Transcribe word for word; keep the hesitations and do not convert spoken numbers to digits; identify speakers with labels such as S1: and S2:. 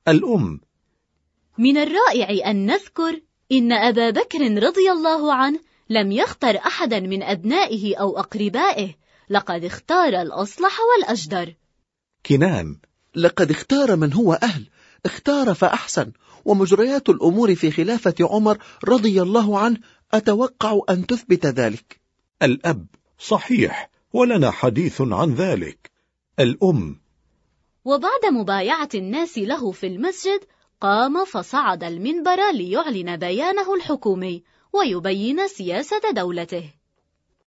S1: الأم.
S2: من الرائع أن نذكر إن أبا بكر رضي الله عنه لم يختر أحدا من أبنائه أو أقربائه، لقد اختار الأصلح والأجدر.
S3: كنان: لقد اختار من هو أهل، اختار فأحسن، ومجريات الأمور في خلافة عمر رضي الله عنه أتوقع أن تثبت ذلك.
S1: الأب: صحيح، ولنا حديث عن ذلك. الأم:
S2: وبعد مبايعة الناس له في المسجد قام فصعد المنبر ليعلن بيانه الحكومي ويبين سياسة دولته.